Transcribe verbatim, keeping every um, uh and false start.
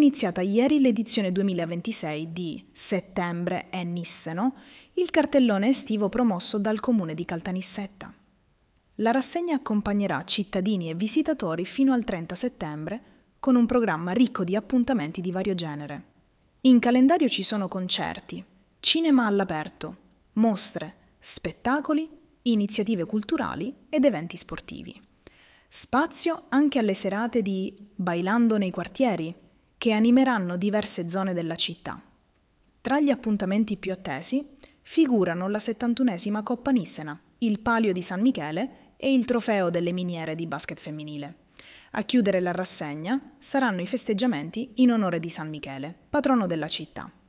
iniziata ieri l'edizione duemilaventisei di Settembre è Nisseno, il cartellone estivo promosso dal comune di Caltanissetta. La rassegna accompagnerà cittadini e visitatori fino al trenta settembre con un programma ricco di appuntamenti di vario genere. In calendario ci sono concerti, cinema all'aperto, mostre, spettacoli, iniziative culturali ed eventi sportivi. Spazio anche alle serate di Bailando nei quartieri, che animeranno diverse zone della città. Tra gli appuntamenti più attesi figurano la settantunesima Coppa Nissena, il Palio di San Michele e il Trofeo delle Miniere di basket femminile. A chiudere la rassegna saranno i festeggiamenti in onore di San Michele, patrono della città.